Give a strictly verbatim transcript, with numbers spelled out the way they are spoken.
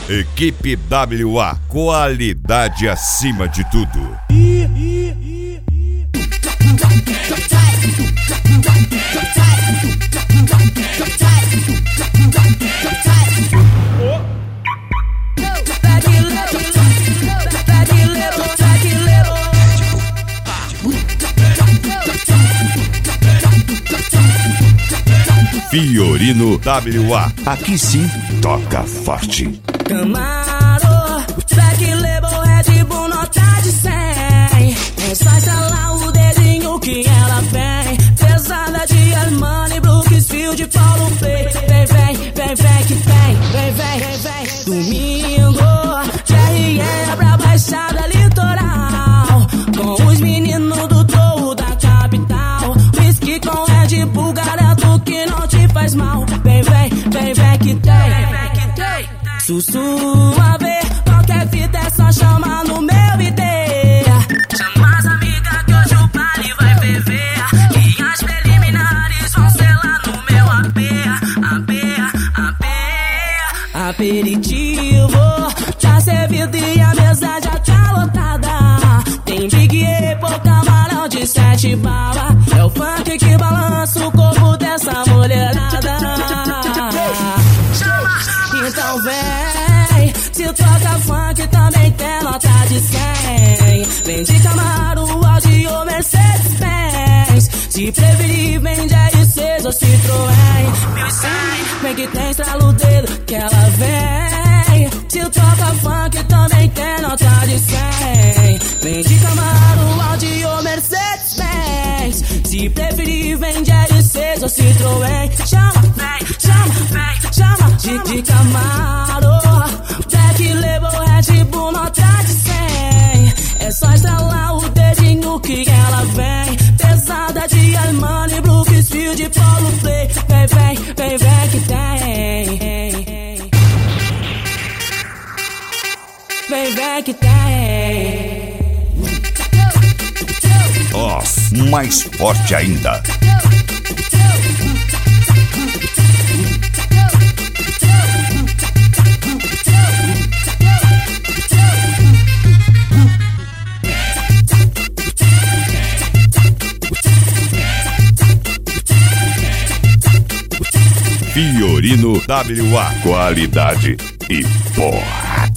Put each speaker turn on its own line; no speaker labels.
Equipe W A, qualidade acima de tudo. Fiorino W A, aqui sim toca forte.
Camaro, Black Label, Red Bull, nota de cem. É só estralar o dedinho que ela vem. Pesada de Armani, Brooksfield, Paulo Play. Vem, vem, vem, vem que tem. Vem, vem, vem, vem. Domingo, G R E pra Baixada Litoral. Com os meninos do touro da capital. Whisky com Red Bull, garanto que não te faz mal. Vem, vem, vem, vem que tem. Sussurra, ver qualquer fita é só chamar no meu I D. Chama as amigas que hoje o baile vai ferver. E as preliminares vão ser lá no meu A P. A P, A P. Aperitivo já servido e a mesa já tá lotada. Tem Big Apple, camarão de sete bala. É o funk que balança o corpo dessa mulherada. Então vem, se toca funk também tem nota de cem. Vem de Camaro, Audi ou Mercedes-Benz. Se preferir, vem de R seis ou Citroën. mil e cem, vem que tem estrala o dedo que ela vem. Se toca funk também tem nota de cem. Vem de Camaro, Audi ou Mercedes-Benz. Se preferir, vem de R seis ou Citroën. Chama, vem, chama, vem, chama. De, de Camaro, Black Label, Red Bull, nota de cem. É só estralar o dedinho que ela vem. Pesada de Armani, Brooksfield, Paulo Play. Vem, vem, vem, vem que tem. Vem, vem que tem.
Os mais forte ainda. Fiorino W A, qualidade e porrada.